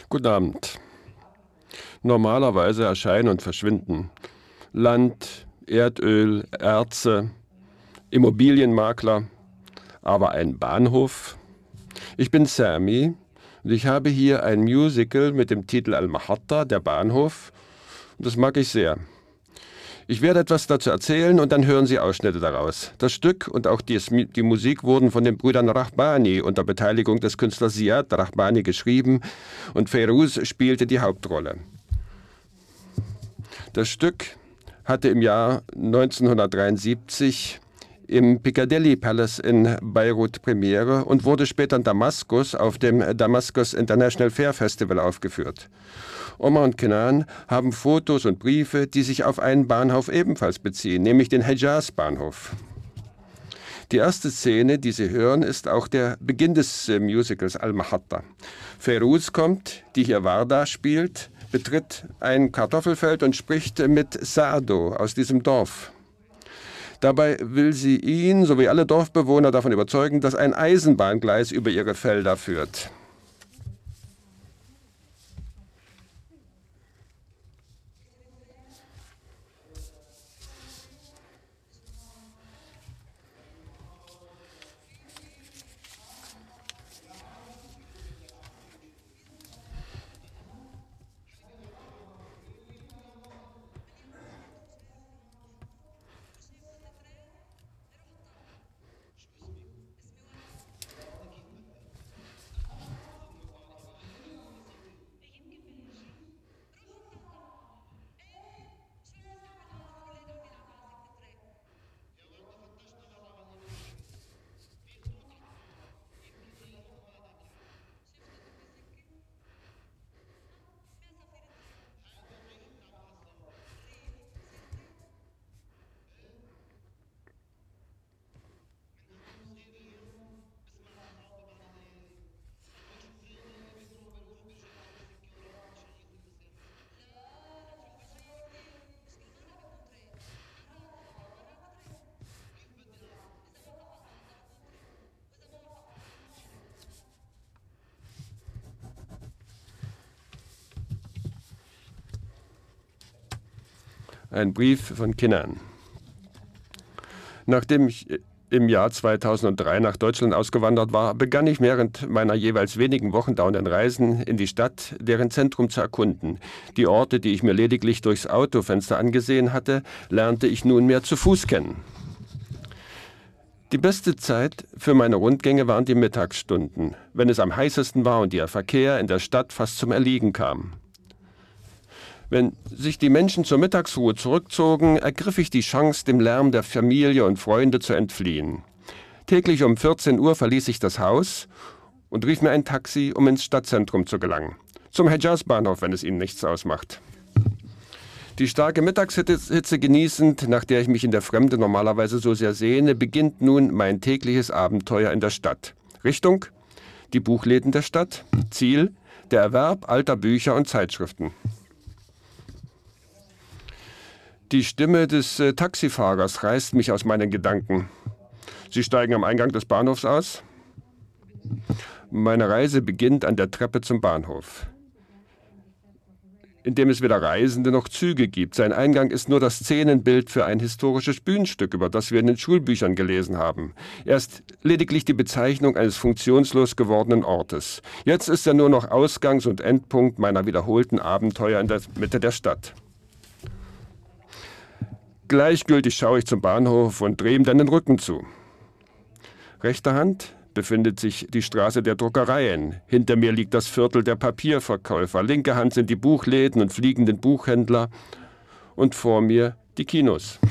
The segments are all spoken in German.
Guten Abend. Normalerweise erscheinen und verschwinden Land, Erdöl, Erze, Immobilienmakler, aber ein Bahnhof? Ich bin Sami und ich habe hier ein Musical mit dem Titel Al-Mahatta, der Bahnhof. Und das mag ich sehr. Ich werde etwas dazu erzählen und dann hören Sie Ausschnitte daraus. Das Stück und auch die Musik wurden von den Brüdern Rahbani unter Beteiligung des Künstlers Ziad Rahbani geschrieben und Feiruz spielte die Hauptrolle. Das Stück hatte im Jahr 1973 im Piccadilly Palace in Beirut Premiere und wurde später in Damaskus auf dem Damascus International Fair Festival aufgeführt. Omar und Kenan haben Fotos und Briefe, die sich auf einen Bahnhof ebenfalls beziehen, nämlich den Hejaz-Bahnhof. Die erste Szene, die Sie hören, ist auch der Beginn des Musicals Al-Mahatta. Feiruz kommt, die hier Warda spielt, betritt ein Kartoffelfeld und spricht mit Saado aus diesem Dorf. Dabei will sie ihn sowie alle Dorfbewohner davon überzeugen, dass ein Eisenbahngleis über ihre Felder führt. Ein Brief von Kenan. Nachdem ich im Jahr 2003 nach Deutschland ausgewandert war, begann ich während meiner jeweils wenigen Wochen dauernden Reisen in die Stadt, deren Zentrum zu erkunden. Die Orte, die ich mir lediglich durchs Autofenster angesehen hatte, lernte ich nunmehr zu Fuß kennen. Die beste Zeit für meine Rundgänge waren die Mittagsstunden, wenn es am heißesten war und der Verkehr in der Stadt fast zum Erliegen kam. Wenn sich die Menschen zur Mittagsruhe zurückzogen, ergriff ich die Chance, dem Lärm der Familie und Freunde zu entfliehen. Täglich um 14 Uhr verließ ich das Haus und rief mir ein Taxi, um ins Stadtzentrum zu gelangen. Zum Hejaz-Bahnhof, wenn es Ihnen nichts ausmacht. Die starke Mittagshitze genießend, nach der ich mich in der Fremde normalerweise so sehr sehne, beginnt nun mein tägliches Abenteuer in der Stadt. Richtung: die Buchläden der Stadt. Ziel: der Erwerb alter Bücher und Zeitschriften. Die Stimme des Taxifahrers reißt mich aus meinen Gedanken. Sie steigen am Eingang des Bahnhofs aus. Meine Reise beginnt an der Treppe zum Bahnhof, in dem es weder Reisende noch Züge gibt. Sein Eingang ist nur das Szenenbild für ein historisches Bühnenstück, über das wir in den Schulbüchern gelesen haben. Er ist lediglich die Bezeichnung eines funktionslos gewordenen Ortes. Jetzt ist er nur noch Ausgangs- und Endpunkt meiner wiederholten Abenteuer in der Mitte der Stadt. Gleichgültig schaue ich zum Bahnhof und drehe ihm dann den Rücken zu. Rechter Hand befindet sich die Straße der Druckereien. Hinter mir liegt das Viertel der Papierverkäufer. Linke Hand sind die Buchläden und fliegenden Buchhändler. Und vor mir die Kinos.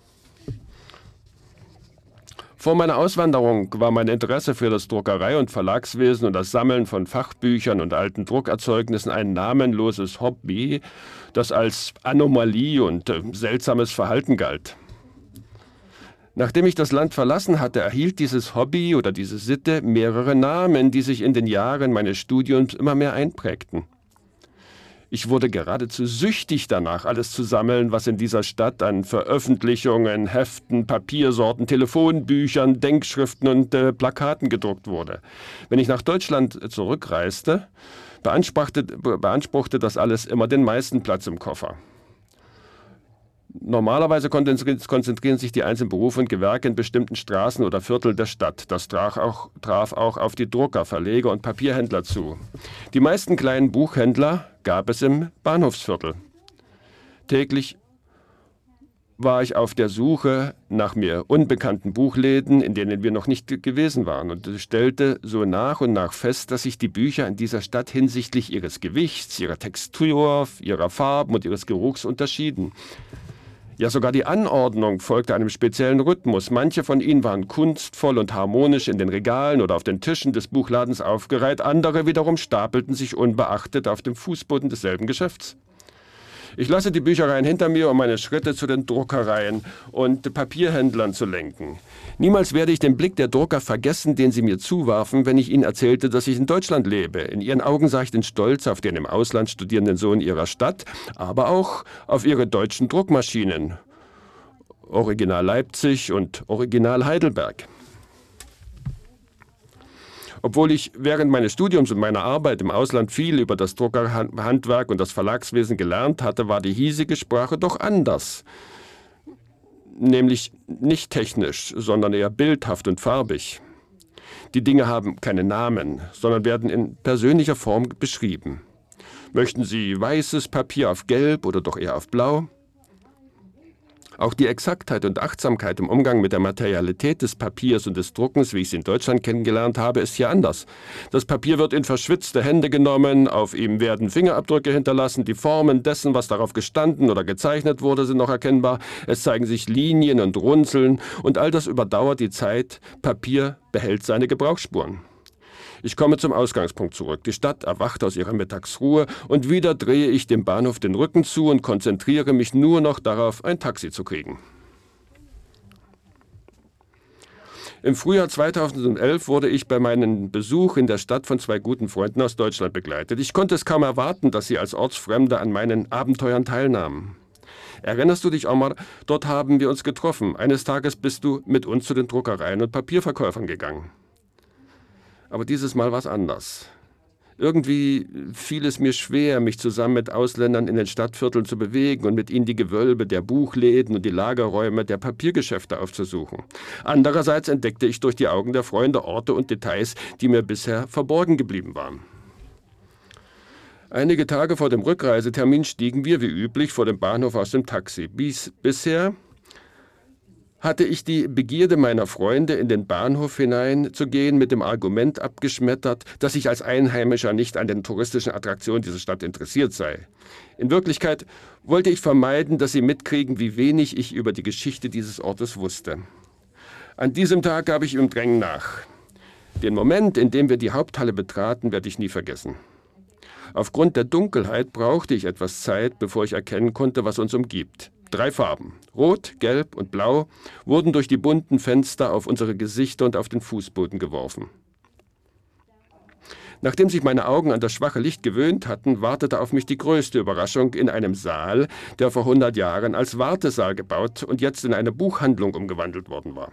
Vor meiner Auswanderung war mein Interesse für das Druckerei- und Verlagswesen und das Sammeln von Fachbüchern und alten Druckerzeugnissen ein namenloses Hobby, das als Anomalie und seltsames Verhalten galt. Nachdem ich das Land verlassen hatte, erhielt dieses Hobby oder diese Sitte mehrere Namen, die sich in den Jahren meines Studiums immer mehr einprägten. Ich wurde geradezu süchtig danach, alles zu sammeln, was in dieser Stadt an Veröffentlichungen, Heften, Papiersorten, Telefonbüchern, Denkschriften und Plakaten gedruckt wurde. Wenn ich nach Deutschland zurückreiste, beanspruchte das alles immer den meisten Platz im Koffer. Normalerweise konzentrieren sich die einzelnen Berufe und Gewerke in bestimmten Straßen oder Vierteln der Stadt. Das traf auch auf die Drucker, Verleger und Papierhändler zu. Die meisten kleinen Buchhändler gab es im Bahnhofsviertel. Täglich war ich auf der Suche nach mir unbekannten Buchläden, in denen wir noch nicht gewesen waren, und stellte so nach und nach fest, dass sich die Bücher in dieser Stadt hinsichtlich ihres Gewichts, ihrer Textur, ihrer Farben und ihres Geruchs unterschieden. Ja, sogar die Anordnung folgte einem speziellen Rhythmus. Manche von ihnen waren kunstvoll und harmonisch in den Regalen oder auf den Tischen des Buchladens aufgereiht, andere wiederum stapelten sich unbeachtet auf dem Fußboden desselben Geschäfts. Ich lasse die Büchereien hinter mir, um meine Schritte zu den Druckereien und Papierhändlern zu lenken. Niemals werde ich den Blick der Drucker vergessen, den sie mir zuwarfen, wenn ich ihnen erzählte, dass ich in Deutschland lebe. In ihren Augen sah ich den Stolz auf den im Ausland studierenden Sohn ihrer Stadt, aber auch auf ihre deutschen Druckmaschinen. Original Leipzig und Original Heidelberg. Obwohl ich während meines Studiums und meiner Arbeit im Ausland viel über das Druckerhandwerk und das Verlagswesen gelernt hatte, war die hiesige Sprache doch anders. Nämlich nicht technisch, sondern eher bildhaft und farbig. Die Dinge haben keine Namen, sondern werden in persönlicher Form beschrieben. Möchten Sie weißes Papier auf Gelb oder doch eher auf Blau? Auch die Exaktheit und Achtsamkeit im Umgang mit der Materialität des Papiers und des Druckens, wie ich es in Deutschland kennengelernt habe, ist hier anders. Das Papier wird in verschwitzte Hände genommen, auf ihm werden Fingerabdrücke hinterlassen, die Formen dessen, was darauf gestanden oder gezeichnet wurde, sind noch erkennbar. Es zeigen sich Linien und Runzeln und all das überdauert die Zeit. Papier behält seine Gebrauchsspuren. Ich komme zum Ausgangspunkt zurück. Die Stadt erwacht aus ihrer Mittagsruhe und wieder drehe ich dem Bahnhof den Rücken zu und konzentriere mich nur noch darauf, ein Taxi zu kriegen. Im Frühjahr 2011 wurde ich bei meinem Besuch in der Stadt von 2 guten Freunden aus Deutschland begleitet. Ich konnte es kaum erwarten, dass sie als Ortsfremde an meinen Abenteuern teilnahmen. Erinnerst du dich, Omar? Dort haben wir uns getroffen. Eines Tages bist du mit uns zu den Druckereien und Papierverkäufern gegangen. Aber dieses Mal war es anders. Irgendwie fiel es mir schwer, mich zusammen mit Ausländern in den Stadtvierteln zu bewegen und mit ihnen die Gewölbe der Buchläden und die Lagerräume der Papiergeschäfte aufzusuchen. Andererseits entdeckte ich durch die Augen der Freunde Orte und Details, die mir bisher verborgen geblieben waren. Einige Tage vor dem Rückreisetermin stiegen wir wie üblich vor dem Bahnhof aus dem Taxi. Bisher hatte ich die Begierde meiner Freunde, in den Bahnhof hineinzugehen, mit dem Argument abgeschmettert, dass ich als Einheimischer nicht an den touristischen Attraktionen dieser Stadt interessiert sei. In Wirklichkeit wollte ich vermeiden, dass sie mitkriegen, wie wenig ich über die Geschichte dieses Ortes wusste. An diesem Tag gab ich im Drängen nach. Den Moment, in dem wir die Haupthalle betraten, werde ich nie vergessen. Aufgrund der Dunkelheit brauchte ich etwas Zeit, bevor ich erkennen konnte, was uns umgibt. 3 Farben, Rot, Gelb und Blau, wurden durch die bunten Fenster auf unsere Gesichter und auf den Fußboden geworfen. Nachdem sich meine Augen an das schwache Licht gewöhnt hatten, wartete auf mich die größte Überraschung in einem Saal, der vor 100 Jahren als Wartesaal gebaut und jetzt in eine Buchhandlung umgewandelt worden war.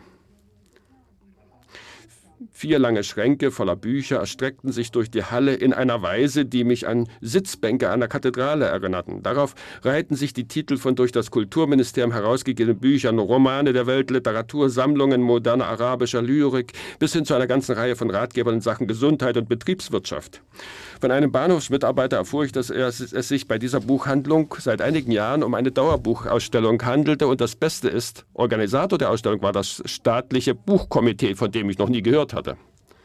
4 lange Schränke voller Bücher erstreckten sich durch die Halle in einer Weise, die mich an Sitzbänke einer Kathedrale erinnerten. Darauf reihten sich die Titel von durch das Kulturministerium herausgegebenen Büchern, Romane der Weltliteratur, Sammlungen moderner arabischer Lyrik, bis hin zu einer ganzen Reihe von Ratgebern in Sachen Gesundheit und Betriebswirtschaft. Von einem Bahnhofsmitarbeiter erfuhr ich, dass es sich bei dieser Buchhandlung seit einigen Jahren um eine Dauerbuchausstellung handelte. Und das Beste ist, Organisator der Ausstellung war das staatliche Buchkomitee, von dem ich noch nie gehört hatte.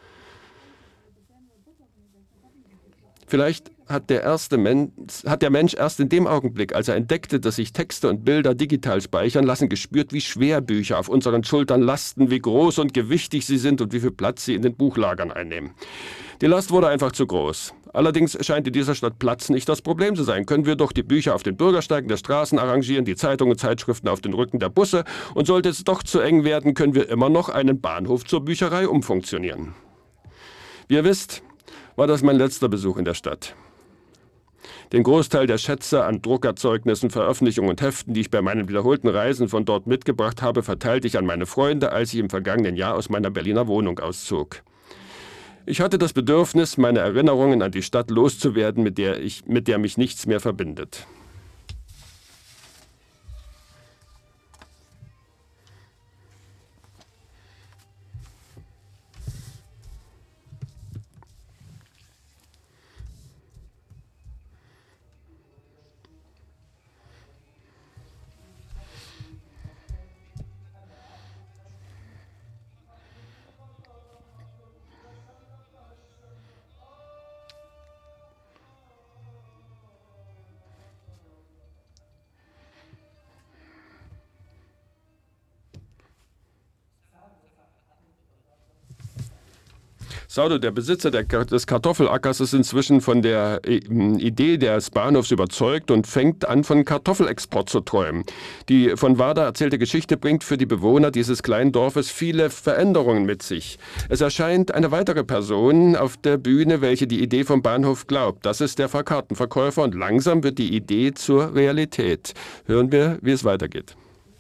Vielleicht hat der Mensch erst in dem Augenblick, als er entdeckte, dass sich Texte und Bilder digital speichern lassen, gespürt, wie schwer Bücher auf unseren Schultern lasten, wie groß und gewichtig sie sind und wie viel Platz sie in den Buchlagern einnehmen. Die Last wurde einfach zu groß. Allerdings scheint in dieser Stadt Platz nicht das Problem zu sein. Können wir doch die Bücher auf den Bürgersteigen der Straßen arrangieren, die Zeitungen und Zeitschriften auf den Rücken der Busse. Und sollte es doch zu eng werden, können wir immer noch einen Bahnhof zur Bücherei umfunktionieren. Wie ihr wisst, war das mein letzter Besuch in der Stadt. Den Großteil der Schätze an Druckerzeugnissen, Veröffentlichungen und Heften, die ich bei meinen wiederholten Reisen von dort mitgebracht habe, verteilte ich an meine Freunde, als ich im vergangenen Jahr aus meiner Berliner Wohnung auszog. Ich hatte das Bedürfnis, meine Erinnerungen an die Stadt loszuwerden, mit der mich nichts mehr verbindet. Saudo, der Besitzer des Kartoffelackers, ist inzwischen von der Idee des Bahnhofs überzeugt und fängt an, von Kartoffelexport zu träumen. Die von Warda erzählte Geschichte bringt für die Bewohner dieses kleinen Dorfes viele Veränderungen mit sich. Es erscheint eine weitere Person auf der Bühne, welche die Idee vom Bahnhof glaubt. Das ist der Fahrkartenverkäufer und langsam wird die Idee zur Realität. Hören wir, wie es weitergeht.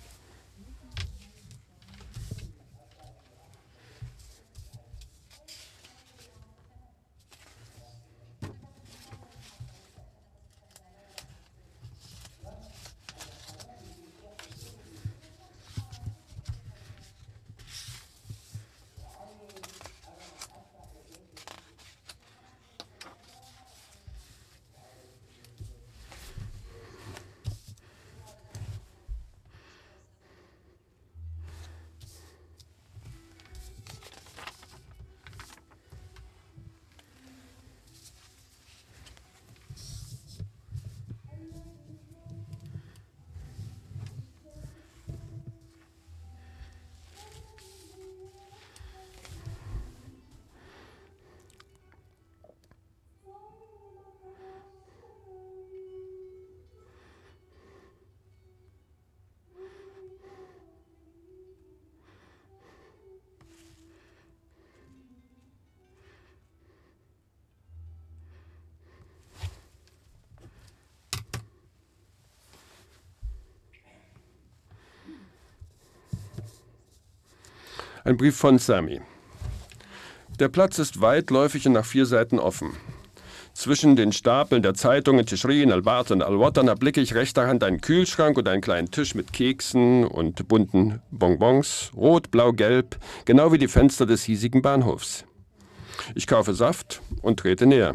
Ein Brief von Sami. Der Platz ist weitläufig und nach 4 Seiten offen. Zwischen den Stapeln der Zeitungen Tishrin, Al-Ba'ath und Al-Watan erblicke ich rechter Hand einen Kühlschrank und einen kleinen Tisch mit Keksen und bunten Bonbons, rot, blau, gelb, genau wie die Fenster des hiesigen Bahnhofs. Ich kaufe Saft und trete näher.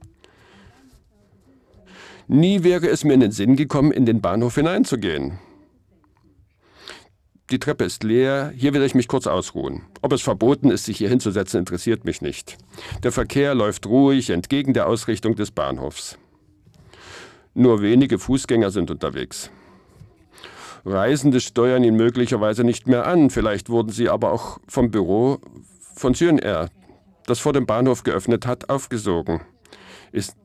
Nie wäre es mir in den Sinn gekommen, in den Bahnhof hineinzugehen. Die Treppe ist leer, hier will ich mich kurz ausruhen. Ob es verboten ist, sich hier hinzusetzen, interessiert mich nicht. Der Verkehr läuft ruhig entgegen der Ausrichtung des Bahnhofs. Nur wenige Fußgänger sind unterwegs. Reisende steuern ihn möglicherweise nicht mehr an, vielleicht wurden sie aber auch vom Büro von Cyanair, das vor dem Bahnhof geöffnet hat, aufgesogen. Ist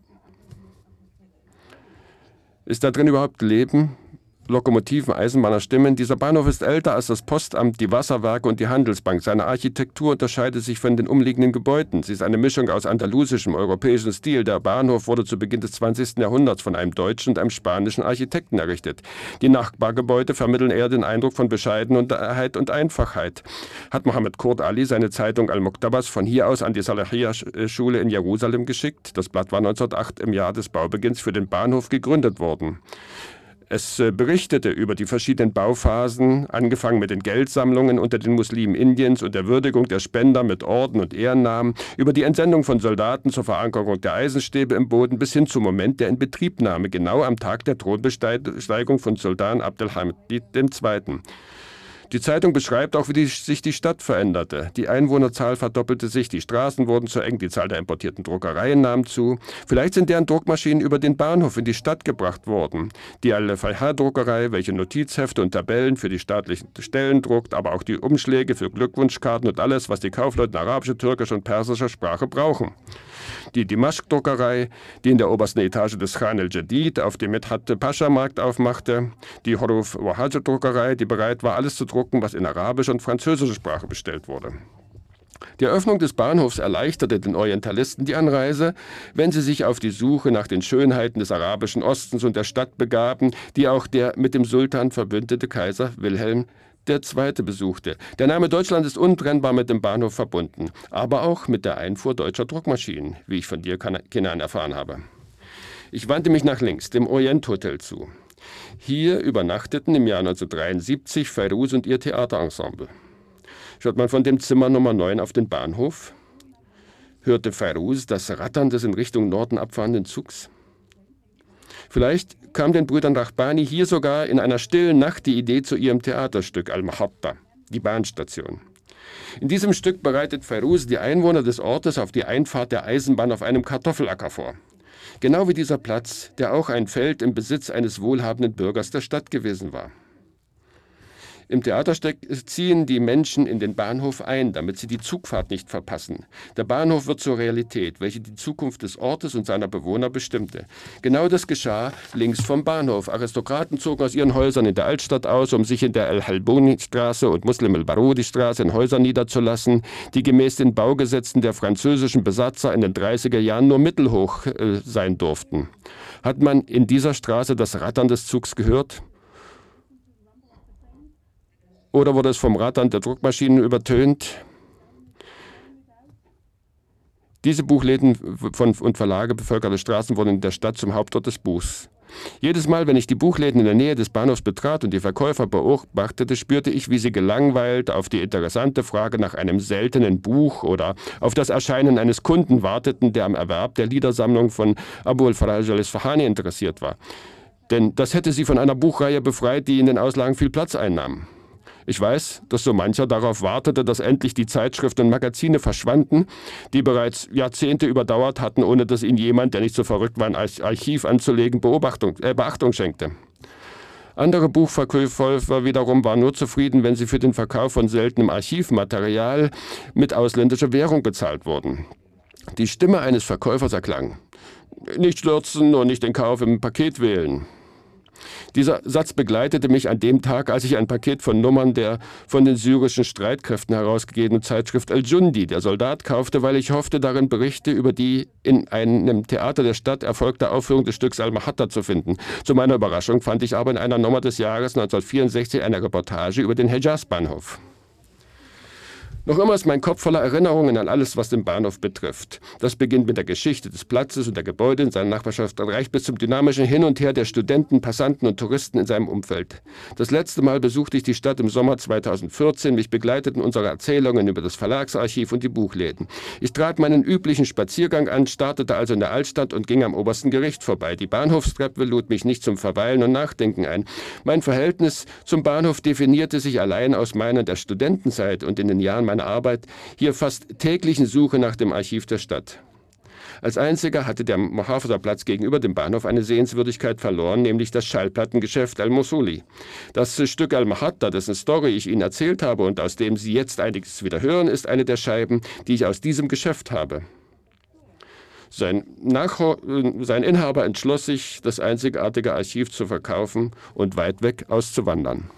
da drin überhaupt Leben? Lokomotiven, Eisenbahnerstimmen. Dieser Bahnhof ist älter als das Postamt, die Wasserwerke und die Handelsbank. Seine Architektur unterscheidet sich von den umliegenden Gebäuden. Sie ist eine Mischung aus andalusischem, europäischem Stil. Der Bahnhof wurde zu Beginn des 20. Jahrhunderts von einem deutschen und einem spanischen Architekten errichtet. Die Nachbargebäude vermitteln eher den Eindruck von Bescheidenheit und Einfachheit. Hat Mohammed Kurd Ali seine Zeitung Al-Muktabas von hier aus an die Salahiyya-Schule in Jerusalem geschickt. Das Blatt war 1908 im Jahr des Baubeginns für den Bahnhof gegründet worden. Es berichtete über die verschiedenen Bauphasen, angefangen mit den Geldsammlungen unter den Muslimen Indiens und der Würdigung der Spender mit Orden und Ehrennamen, über die Entsendung von Soldaten zur Verankerung der Eisenstäbe im Boden bis hin zum Moment der Inbetriebnahme, genau am Tag der Thronbesteigung von Sultan Abdelhamid II. Die Zeitung beschreibt auch, wie sich die Stadt veränderte. Die Einwohnerzahl verdoppelte sich, die Straßen wurden zu eng, die Zahl der importierten Druckereien nahm zu. Vielleicht sind deren Druckmaschinen über den Bahnhof in die Stadt gebracht worden. Die Al-Fayha-Druckerei, welche Notizhefte und Tabellen für die staatlichen Stellen druckt, aber auch die Umschläge für Glückwunschkarten und alles, was die Kaufleute in arabischer, türkischer und persischer Sprache brauchen. Die Dimashq-Druckerei, die in der obersten Etage des Khan el-Jadid auf dem Medhat-Pascha-Markt aufmachte. Die Huruf-Wahaj-Druckerei, die bereit war, alles zu drucken, was in arabischer und französischer Sprache bestellt wurde. Die Eröffnung des Bahnhofs erleichterte den Orientalisten die Anreise, wenn sie sich auf die Suche nach den Schönheiten des arabischen Ostens und der Stadt begaben, die auch der mit dem Sultan verbündete Kaiser Wilhelm der zweite besuchte. Der Name Deutschland ist untrennbar mit dem Bahnhof verbunden, aber auch mit der Einfuhr deutscher Druckmaschinen, wie ich von dir, Kenan, erfahren habe. Ich wandte mich nach links, dem Orient-Hotel zu. Hier übernachteten im Jahr 1973 Fairouz und ihr Theaterensemble. Schaut man von dem Zimmer Nummer 9 auf den Bahnhof, hörte Fairouz das Rattern des in Richtung Norden abfahrenden Zugs. Vielleicht kam den Brüdern Rahbani hier sogar in einer stillen Nacht die Idee zu ihrem Theaterstück Al-Mahatta, die Bahnstation. In diesem Stück bereitet Fairouz die Einwohner des Ortes auf die Einfahrt der Eisenbahn auf einem Kartoffelacker vor. Genau wie dieser Platz, der auch ein Feld im Besitz eines wohlhabenden Bürgers der Stadt gewesen war. Im Theaterstück ziehen die Menschen in den Bahnhof ein, damit sie die Zugfahrt nicht verpassen. Der Bahnhof wird zur Realität, welche die Zukunft des Ortes und seiner Bewohner bestimmte. Genau das geschah links vom Bahnhof. Aristokraten zogen aus ihren Häusern in der Altstadt aus, um sich in der El-Halbouni-Straße und Muslim-el-Barudi-Straße in Häusern niederzulassen, die gemäß den Baugesetzen der französischen Besatzer in den 30er Jahren nur mittelhoch sein durften. Hat man in dieser Straße das Rattern des Zugs gehört? Oder wurde es vom Rattern der Druckmaschinen übertönt? Diese Buchläden und Verlage bevölkerte Straßen wurden in der Stadt zum Hauptort des Buchs. Jedes Mal, wenn ich die Buchläden in der Nähe des Bahnhofs betrat und die Verkäufer beobachtete, spürte ich, wie sie gelangweilt auf die interessante Frage nach einem seltenen Buch oder auf das Erscheinen eines Kunden warteten, der am Erwerb der Liedersammlung von Abu al-Faraj al-Isfahani interessiert war. Denn das hätte sie von einer Buchreihe befreit, die in den Auslagen viel Platz einnahm. Ich weiß, dass so mancher darauf wartete, dass endlich die Zeitschriften und Magazine verschwanden, die bereits Jahrzehnte überdauert hatten, ohne dass ihnen jemand, der nicht so verrückt war, ein Archiv anzulegen, Beachtung schenkte. Andere Buchverkäufer wiederum waren nur zufrieden, wenn sie für den Verkauf von seltenem Archivmaterial mit ausländischer Währung bezahlt wurden. Die Stimme eines Verkäufers erklang: Nicht stürzen und nicht den Kauf im Paket wählen. Dieser Satz begleitete mich an dem Tag, als ich ein Paket von Nummern der von den syrischen Streitkräften herausgegebenen Zeitschrift Al-Jundi, der Soldat, kaufte, weil ich hoffte, darin Berichte über die in einem Theater der Stadt erfolgte Aufführung des Stücks Al-Mahatta zu finden. Zu meiner Überraschung fand ich aber in einer Nummer des Jahres 1964 eine Reportage über den Hejaz-Bahnhof. Noch immer ist mein Kopf voller Erinnerungen an alles, was den Bahnhof betrifft. Das beginnt mit der Geschichte des Platzes und der Gebäude in seiner Nachbarschaft und reicht bis zum dynamischen Hin und Her der Studenten, Passanten und Touristen in seinem Umfeld. Das letzte Mal besuchte ich die Stadt im Sommer 2014. Mich begleiteten unsere Erzählungen über das Verlagsarchiv und die Buchläden. Ich trat meinen üblichen Spaziergang an, startete also in der Altstadt und ging am obersten Gericht vorbei. Die Bahnhofstreppe lud mich nicht zum Verweilen und Nachdenken ein. Mein Verhältnis zum Bahnhof definierte sich allein aus meiner der Studentenzeit und in den Jahren meiner Arbeit hier fast täglichen Suche nach dem Archiv der Stadt. Als einziger hatte der Muhafaza-Platz gegenüber dem Bahnhof eine Sehenswürdigkeit verloren, nämlich das Schallplattengeschäft Al-Mosuli. Das Stück Al-Mahatta, dessen Story ich Ihnen erzählt habe und aus dem Sie jetzt einiges wieder hören, ist eine der Scheiben, die ich aus diesem Geschäft habe. Sein Inhaber entschloss sich, das einzigartige Archiv zu verkaufen und weit weg auszuwandern.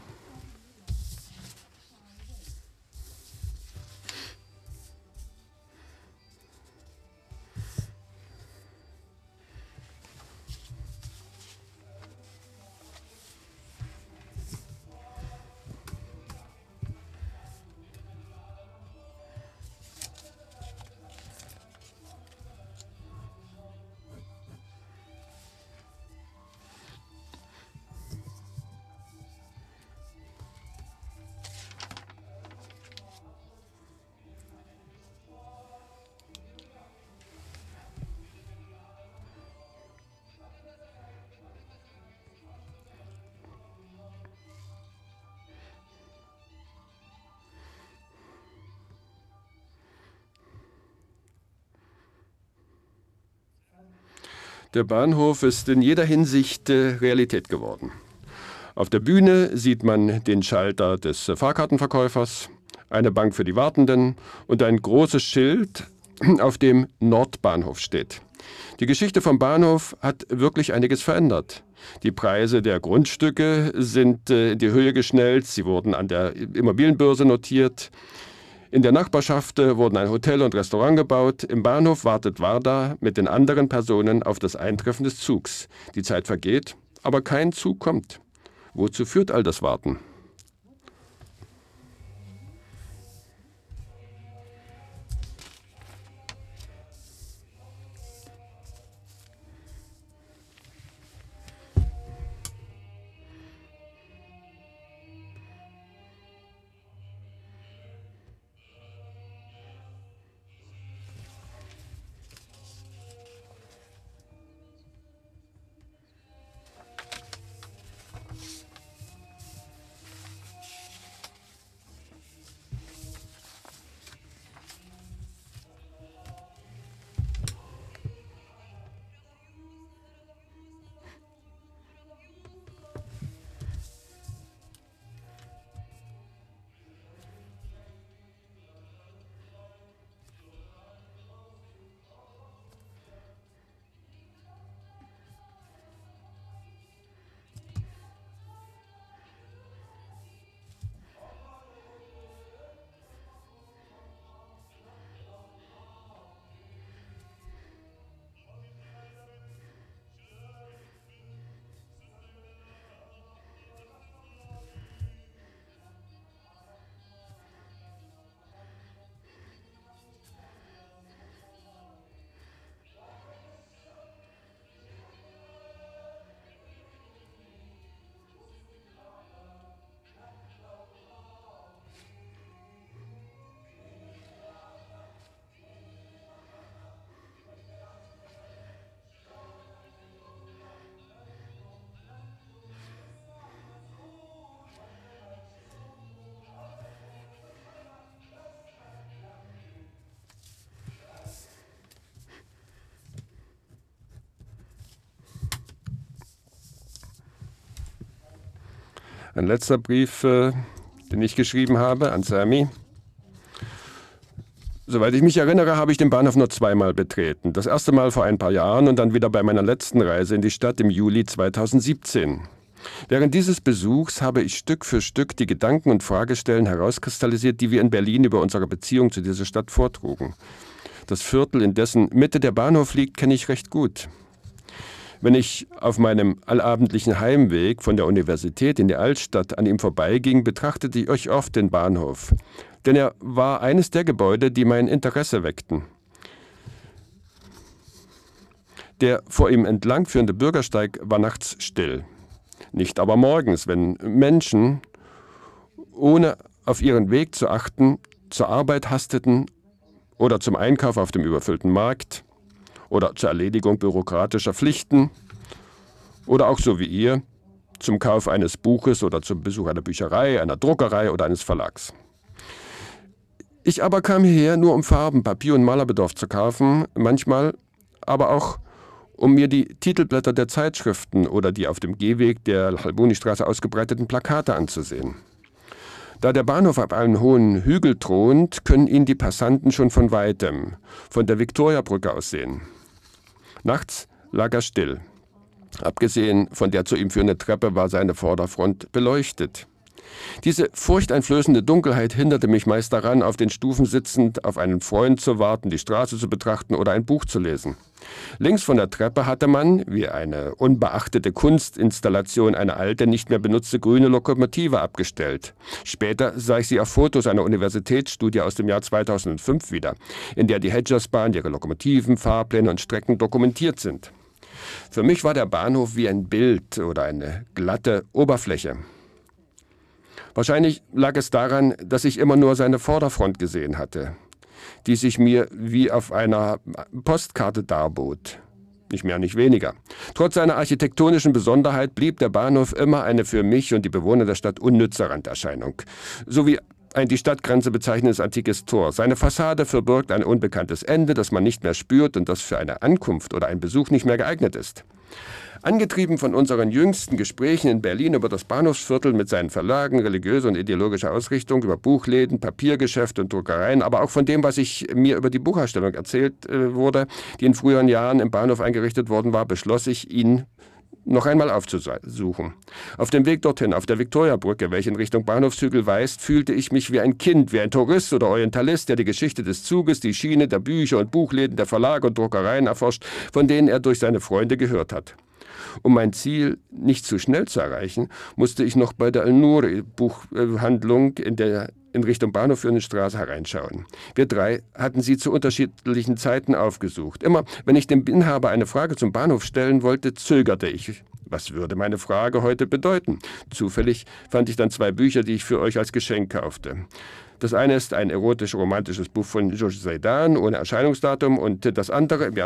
Der Bahnhof ist in jeder Hinsicht Realität geworden. Auf der Bühne sieht man den Schalter des Fahrkartenverkäufers, eine Bank für die Wartenden und ein großes Schild, auf dem Nordbahnhof steht. Die Geschichte vom Bahnhof hat wirklich einiges verändert. Die Preise der Grundstücke sind in die Höhe geschnellt, sie wurden an der Immobilienbörse notiert. In der Nachbarschaft wurden ein Hotel und Restaurant gebaut. Im Bahnhof wartet Warda mit den anderen Personen auf das Eintreffen des Zugs. Die Zeit vergeht, aber kein Zug kommt. Wozu führt all das Warten? Ein letzter Brief, den ich geschrieben habe an Sami. Soweit ich mich erinnere, habe ich den Bahnhof nur zweimal betreten. Das erste Mal vor ein paar Jahren und dann wieder bei meiner letzten Reise in die Stadt im Juli 2017. Während dieses Besuchs habe ich Stück für Stück die Gedanken und Fragestellen herauskristallisiert, die wir in Berlin über unsere Beziehung zu dieser Stadt vortrugen. Das Viertel, in dessen Mitte der Bahnhof liegt, kenne ich recht gut. Wenn ich auf meinem allabendlichen Heimweg von der Universität in die Altstadt an ihm vorbeiging, betrachtete ich oft den Bahnhof. Denn er war eines der Gebäude, die mein Interesse weckten. Der vor ihm entlangführende Bürgersteig war nachts still. Nicht aber morgens, wenn Menschen, ohne auf ihren Weg zu achten, zur Arbeit hasteten oder zum Einkauf auf dem überfüllten Markt oder zur Erledigung bürokratischer Pflichten oder auch so wie ihr zum Kauf eines Buches oder zum Besuch einer Bücherei, einer Druckerei oder eines Verlags. Ich aber kam hierher nur um Farben, Papier und Malerbedarf zu kaufen, manchmal aber auch um mir die Titelblätter der Zeitschriften oder die auf dem Gehweg der Halbuni-Straße ausgebreiteten Plakate anzusehen. Da der Bahnhof auf einem hohen Hügel thront, können ihn die Passanten schon von Weitem, von der Viktoriabrücke aus sehen. Nachts lag er still. Abgesehen von der zu ihm führenden Treppe war seine Vorderfront beleuchtet. Diese furchteinflößende Dunkelheit hinderte mich meist daran, auf den Stufen sitzend auf einen Freund zu warten, die Straße zu betrachten oder ein Buch zu lesen. Links von der Treppe hatte man, wie eine unbeachtete Kunstinstallation, eine alte, nicht mehr benutzte grüne Lokomotive abgestellt. Später sah ich sie auf Fotos einer Universitätsstudie aus dem Jahr 2005 wieder, in der die Hedgersbahn, ihre Lokomotiven, Fahrpläne und Strecken dokumentiert sind. Für mich war der Bahnhof wie ein Bild oder eine glatte Oberfläche. Wahrscheinlich lag es daran, dass ich immer nur seine Vorderfront gesehen hatte, die sich mir wie auf einer Postkarte darbot. Nicht mehr, nicht weniger. Trotz seiner architektonischen Besonderheit blieb der Bahnhof immer eine für mich und die Bewohner der Stadt unnütze Randerscheinung. So wie ein die Stadtgrenze bezeichnendes antikes Tor. Seine Fassade verbirgt ein unbekanntes Ende, das man nicht mehr spürt und das für eine Ankunft oder einen Besuch nicht mehr geeignet ist. Angetrieben von unseren jüngsten Gesprächen in Berlin über das Bahnhofsviertel mit seinen Verlagen, religiöser und ideologischer Ausrichtung, über Buchläden, Papiergeschäfte und Druckereien, aber auch von dem, was mir über die Buchausstellung erzählt wurde, die in früheren Jahren im Bahnhof eingerichtet worden war, beschloss ich, ihn noch einmal aufzusuchen. Auf dem Weg dorthin, auf der Viktoriabrücke, welche in Richtung Bahnhofshügel weist, fühlte ich mich wie ein Kind, wie ein Tourist oder Orientalist, der die Geschichte des Zuges, die Schiene der Bücher und Buchläden, der Verlage und Druckereien erforscht, von denen er durch seine Freunde gehört hat. Um mein Ziel nicht zu schnell zu erreichen, musste ich noch bei der Al-Nouri-Buchhandlung in Richtung Bahnhof führenden Straße hereinschauen. Wir drei hatten sie zu unterschiedlichen Zeiten aufgesucht. Immer, wenn ich dem Inhaber eine Frage zum Bahnhof stellen wollte, zögerte ich. Was würde meine Frage heute bedeuten? Zufällig fand ich dann 2 Bücher, die ich für euch als Geschenk kaufte. Das eine ist ein erotisch-romantisches Buch von Georges Zeydan ohne Erscheinungsdatum und das andere, im Jahr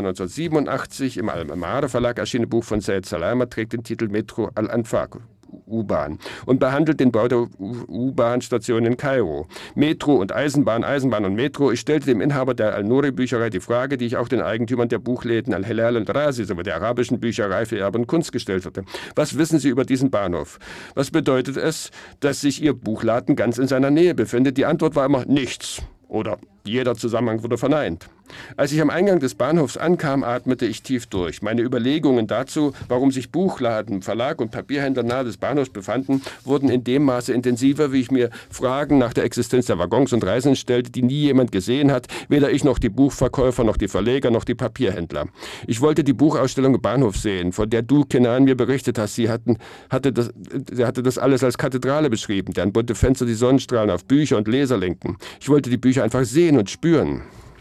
1987 im Al-Ma'arif Verlag erschienene Buch von Said Salama, trägt den Titel Metro Al-Anfaq, U-Bahn, und behandelt den Bau der U-Bahn-Station in Kairo. Metro und Eisenbahn, Eisenbahn und Metro. Ich stellte dem Inhaber der Al-Nouri-Bücherei die Frage, die ich auch den Eigentümern der Buchläden Al-Hilal und Razi sowie der arabischen Bücherei für Erbe und Kunst gestellt hatte. Was wissen Sie über diesen Bahnhof? Was bedeutet es, dass sich Ihr Buchladen ganz in seiner Nähe befindet? Die Antwort war immer nichts. Oder jeder Zusammenhang wurde verneint. Als ich am Eingang des Bahnhofs ankam, atmete ich tief durch. Meine Überlegungen dazu, warum sich Buchladen, Verlag und Papierhändler nahe des Bahnhofs befanden, wurden in dem Maße intensiver, wie ich mir Fragen nach der Existenz der Waggons und Reisenden stellte, die nie jemand gesehen hat, weder ich noch die Buchverkäufer, noch die Verleger, noch die Papierhändler. Ich wollte die Buchausstellung im Bahnhof sehen, von der du, Kenan, mir berichtet hast. Sie hatte das alles als Kathedrale beschrieben, deren bunte Fenster die Sonnenstrahlen auf Bücher und Leser lenken. Ich wollte die Bücher einfach sehen und spüren.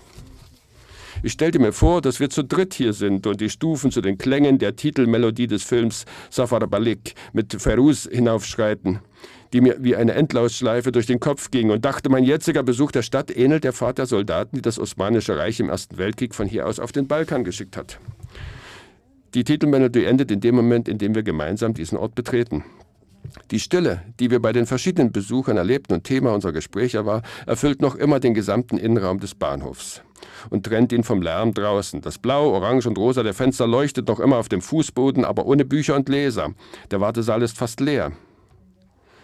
Ich stellte mir vor, dass wir zu dritt hier sind und die Stufen zu den Klängen der Titelmelodie des Films Safar Balik mit Feruz hinaufschreiten, die mir wie eine Endlosschleife durch den Kopf ging, und dachte, mein jetziger Besuch der Stadt ähnelt der Fahrt der Soldaten, die das Osmanische Reich im Ersten Weltkrieg von hier aus auf den Balkan geschickt hat. Die Titelmelodie endet in dem Moment, in dem wir gemeinsam diesen Ort betreten. Die Stille, die wir bei den verschiedenen Besuchern erlebten und Thema unserer Gespräche war, erfüllt noch immer den gesamten Innenraum des Bahnhofs und trennt ihn vom Lärm draußen. Das Blau, Orange und Rosa der Fenster leuchtet noch immer auf dem Fußboden, aber ohne Bücher und Leser. Der Wartesaal ist fast leer.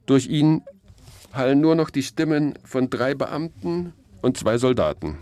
Durch ihn hallen nur noch die Stimmen von 3 Beamten und 2 Soldaten.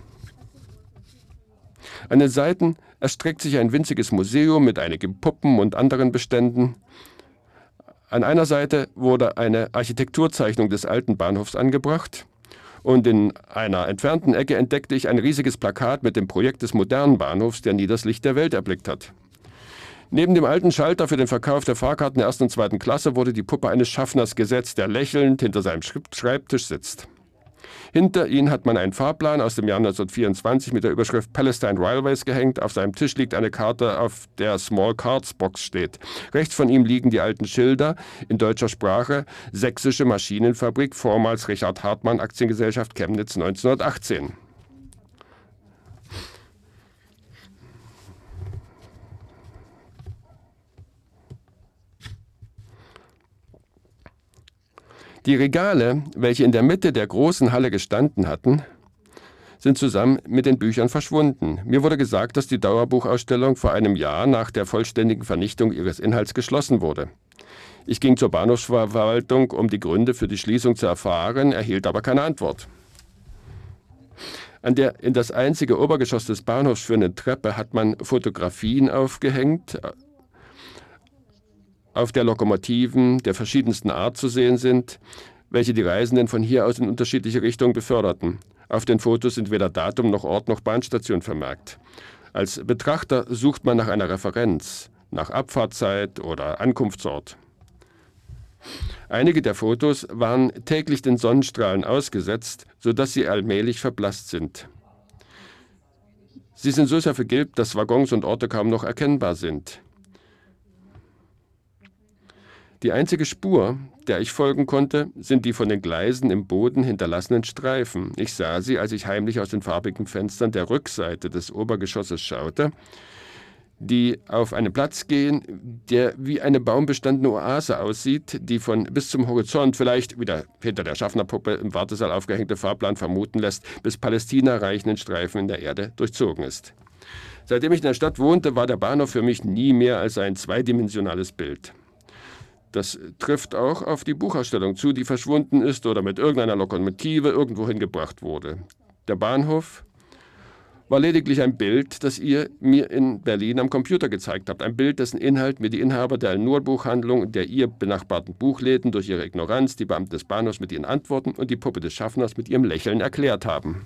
An den Seiten erstreckt sich ein winziges Museum mit einigen Puppen und anderen Beständen. An einer Seite wurde eine Architekturzeichnung des alten Bahnhofs angebracht und in einer entfernten Ecke entdeckte ich ein riesiges Plakat mit dem Projekt des modernen Bahnhofs, der nie das Licht der Welt erblickt hat. Neben dem alten Schalter für den Verkauf der Fahrkarten der 1. und 2. Klasse wurde die Puppe eines Schaffners gesetzt, der lächelnd hinter seinem Schreibtisch sitzt. Hinter ihm hat man einen Fahrplan aus dem Jahr 1924 mit der Überschrift Palestine Railways gehängt. Auf seinem Tisch liegt eine Karte, auf der Small Cards Box steht. Rechts von ihm liegen die alten Schilder in deutscher Sprache. Sächsische Maschinenfabrik, vormals Richard Hartmann Aktiengesellschaft Chemnitz 1918. Die Regale, welche in der Mitte der großen Halle gestanden hatten, sind zusammen mit den Büchern verschwunden. Mir wurde gesagt, dass die Dauerbuchausstellung vor einem Jahr nach der vollständigen Vernichtung ihres Inhalts geschlossen wurde. Ich ging zur Bahnhofsverwaltung, um die Gründe für die Schließung zu erfahren, erhielt aber keine Antwort. An der in das einzige Obergeschoss des Bahnhofs führenden Treppe hat man Fotografien aufgehängt, auf der Lokomotiven der verschiedensten Art zu sehen sind, welche die Reisenden von hier aus in unterschiedliche Richtungen beförderten. Auf den Fotos sind weder Datum noch Ort noch Bahnstation vermerkt. Als Betrachter sucht man nach einer Referenz, nach Abfahrtzeit oder Ankunftsort. Einige der Fotos waren täglich den Sonnenstrahlen ausgesetzt, sodass sie allmählich verblasst sind. Sie sind so sehr vergilbt, dass Waggons und Orte kaum noch erkennbar sind. Die einzige Spur, der ich folgen konnte, sind die von den Gleisen im Boden hinterlassenen Streifen. Ich sah sie, als ich heimlich aus den farbigen Fenstern der Rückseite des Obergeschosses schaute, die auf einen Platz gehen, der wie eine baumbestandene Oase aussieht, die von bis zum Horizont, vielleicht wieder hinter der Schaffnerpuppe im Wartesaal aufgehängte Fahrplan vermuten lässt, bis Palästina reichenden Streifen in der Erde durchzogen ist. Seitdem ich in der Stadt wohnte, war der Bahnhof für mich nie mehr als ein zweidimensionales Bild. Das trifft auch auf die Buchausstellung zu, die verschwunden ist oder mit irgendeiner Lokomotive irgendwo hingebracht wurde. Der Bahnhof war lediglich ein Bild, das ihr mir in Berlin am Computer gezeigt habt. Ein Bild, dessen Inhalt mir die Inhaber der Al-Nur-Buchhandlung und der ihr benachbarten Buchläden durch ihre Ignoranz, die Beamten des Bahnhofs mit ihren Antworten und die Puppe des Schaffners mit ihrem Lächeln erklärt haben.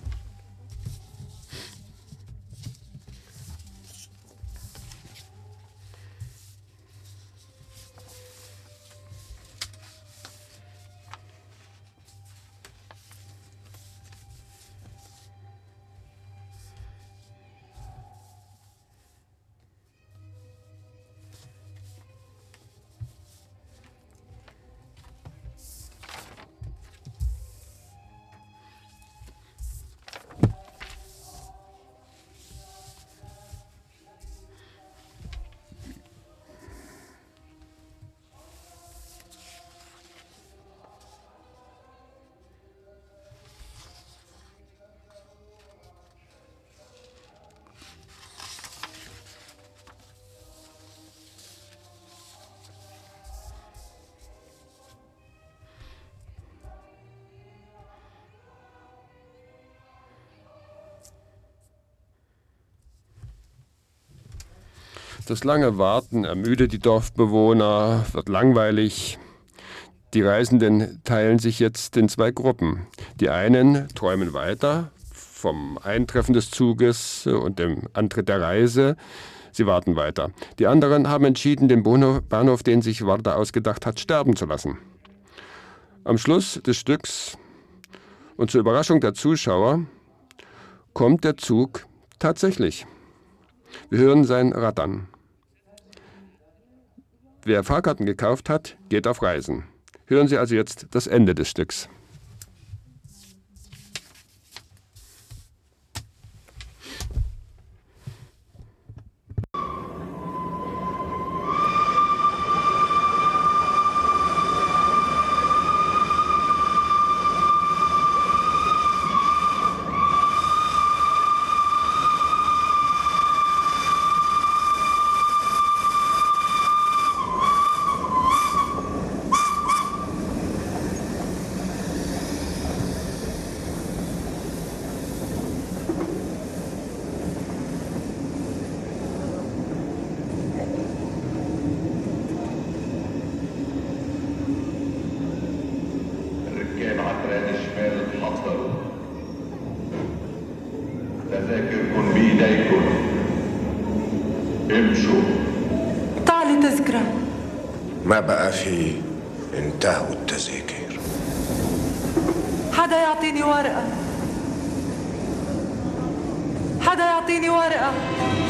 Das lange Warten ermüdet die Dorfbewohner, wird langweilig. Die Reisenden teilen sich jetzt in 2 Gruppen. Die einen träumen weiter vom Eintreffen des Zuges und dem Antritt der Reise. Sie warten weiter. Die anderen haben entschieden, den Bahnhof, den sich Warta ausgedacht hat, sterben zu lassen. Am Schluss des Stücks und zur Überraschung der Zuschauer kommt der Zug tatsächlich. Wir hören sein Rattern. Wer Fahrkarten gekauft hat, geht auf Reisen. Hören Sie also jetzt das Ende des Stücks. تذاكركم بإيديكم. امشوا. تعالي تذكرة. ما بقى فيه، انتهوا التذاكر. حدا يعطيني ورقة، حدا يعطيني ورقة.